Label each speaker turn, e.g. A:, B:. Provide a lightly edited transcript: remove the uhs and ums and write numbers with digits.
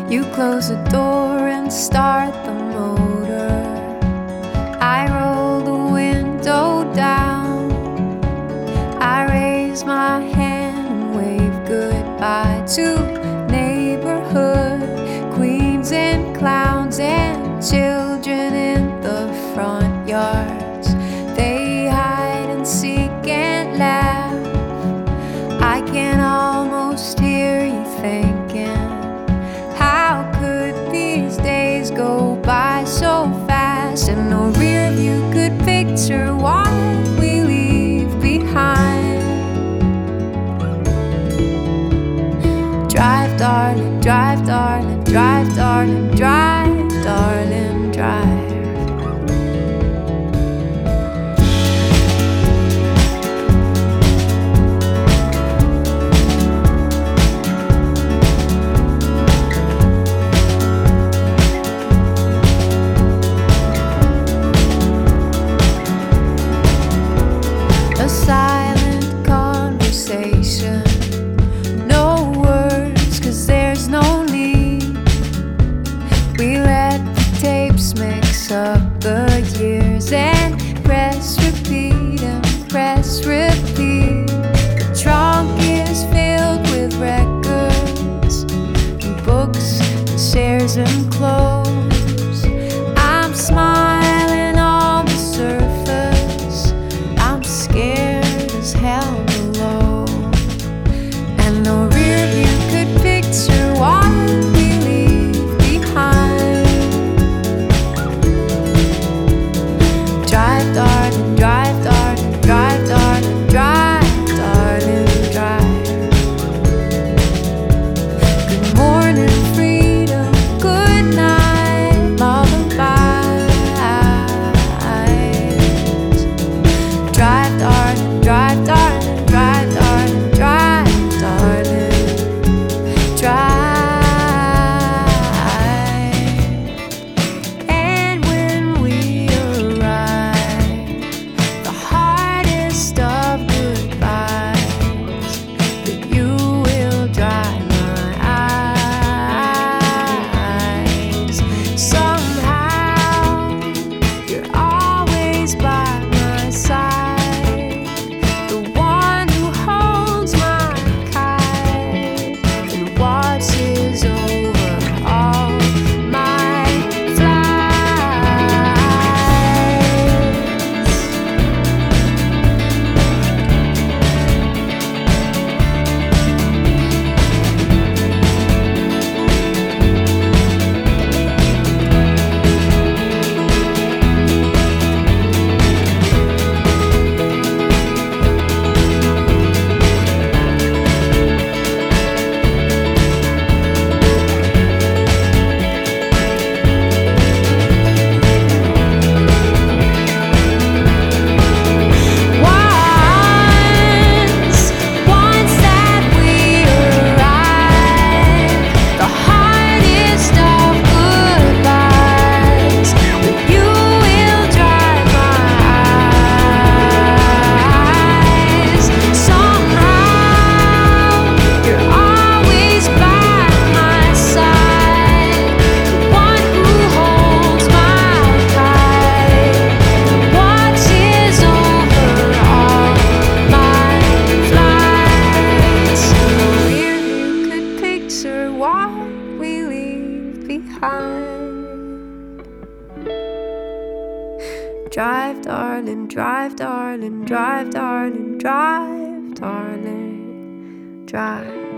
A: You close the door and start the motor. I roll the window down. I raise my hand and wave goodbye to neighborhood queens and clowns and children in the front yards. They hide and seek and laugh. I can almost hear you thinking, how could these days go by so fast? And no rear view could picture what we leave behind. Drive, darling, drive, darling, drive, darling, drive, darling, drive. Silent conversation, no words, 'cause there's no need. We let the tapes mix up the years and press repeat and press repeat. The trunk is filled with records and books and shares and clothes. I'm smiling on the surface, I'm scared as hell below. And no rear view could picture what we leave behind. Drive, darling, drive, darling, drive, darling, drive, darling, drive. Good morning, freedom, good night, lullabies. Drive, darling, drive, darling, drive, darling, drive, darling, drive. And when we arrive, the hardest of goodbyes, that you will dry my eyes. Somehow you're always by my side, the one who holds my kite and watches over all my flights. Once that we arrive, the hardest of goodbyes, but you will dry my eyes. Somehow you're always by my side, the one who holds my kite, watches over all my flights. No rear view could picture what we leave behind. Drive, darling, drive, darling, drive, darling, drive, darling, drive.